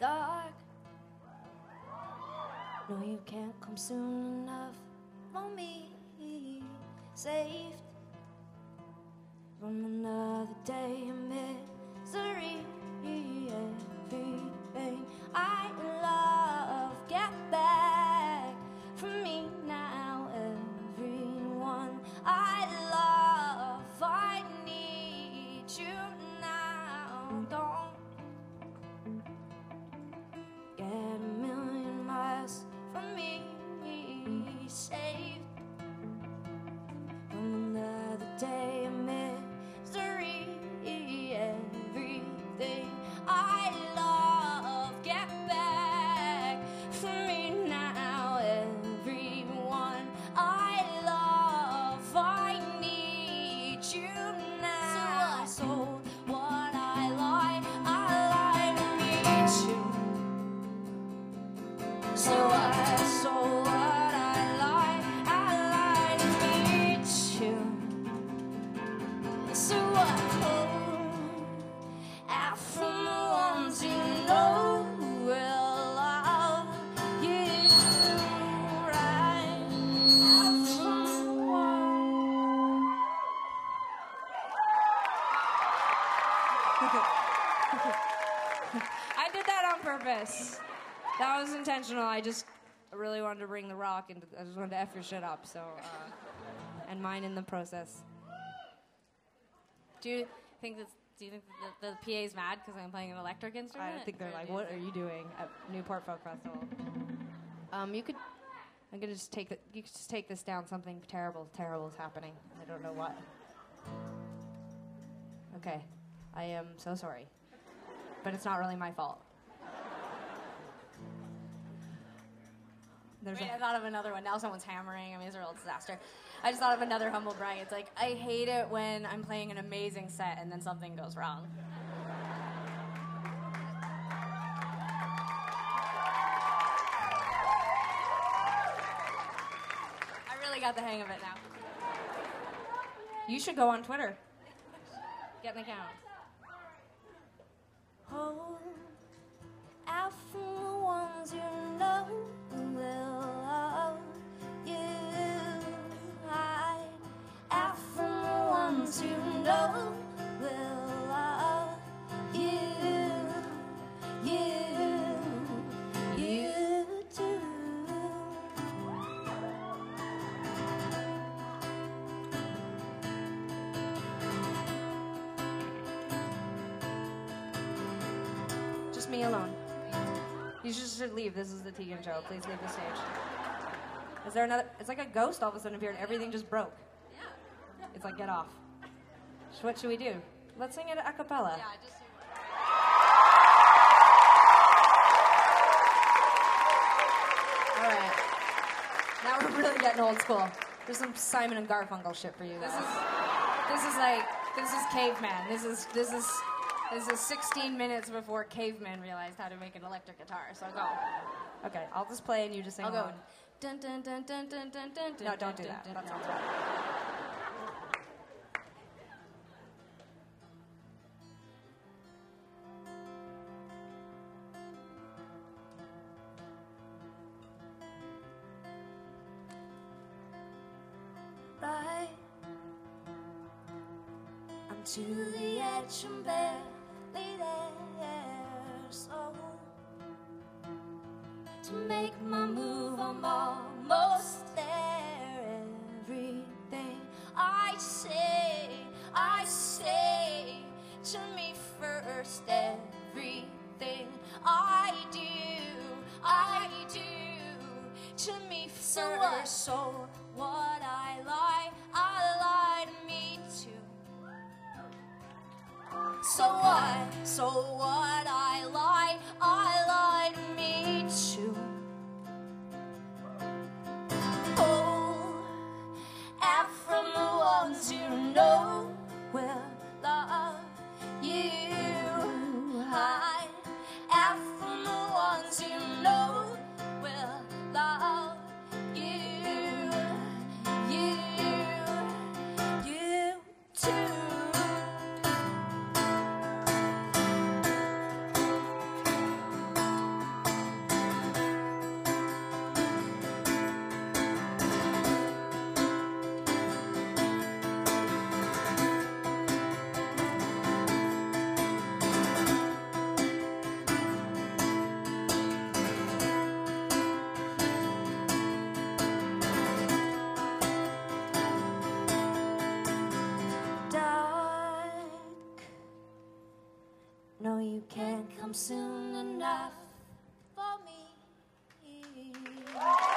dark. No, you can't come soon enough for me. Saved from another day of misery. Everything I love, get back from me now. Everyone I love, I need you now. Don't get a million miles from me. Saved from another day of misery. Everything I love, get back from me now. Everyone I love, I need you now. So what I lie to meet you. So what I lie to meet you. So what? Out from the ones you know will love you right. Out from the one. I did that on purpose. That was intentional. I really wanted to bring the rock, and I just wanted to F your shit up, so, and mine in the process. Do you think that the PA's mad because I'm playing an electric instrument? I think they're like, what are you doing at Newport Folk Festival? You could just take this down. Something terrible is happening. I don't know what. Okay. I am so sorry. But it's not really my fault. I thought of another one. Now someone's hammering. I mean, it's a real disaster. I just thought of another humble brag. It's like, I hate it when I'm playing an amazing set and then something goes wrong. I really got the hang of it now. You should go on Twitter. Get an account. Oh, out from the ones you know will love you. Hide out from the ones you know will love you. You do. Just me alone. You should leave. This is the Tegan show. Please leave the stage. Is there another? It's like a ghost all of a sudden appeared. Everything just broke. Yeah. It's like, get off. What should we do? Let's sing it a cappella. Yeah, just sing it. All right. Now we're really getting old school. There's some Simon and Garfunkel shit for you guys. This is caveman. This is 16 minutes before cavemen realized how to make an electric guitar. So go. Okay, I'll just play and you just sing I'll go. along. Dun dun dun dun dun dun dun. No, don't do that. That sounds bad. Right. I'm to the edge and barely there. So to make my move, I'm almost there. Everything I say to me first. Everything I do to me first. So what I lie to me too. So what I lie to me too. Oh, out from the ones you know will love you. Hide out from the ones you know will love you. You too. I'm soon enough for me.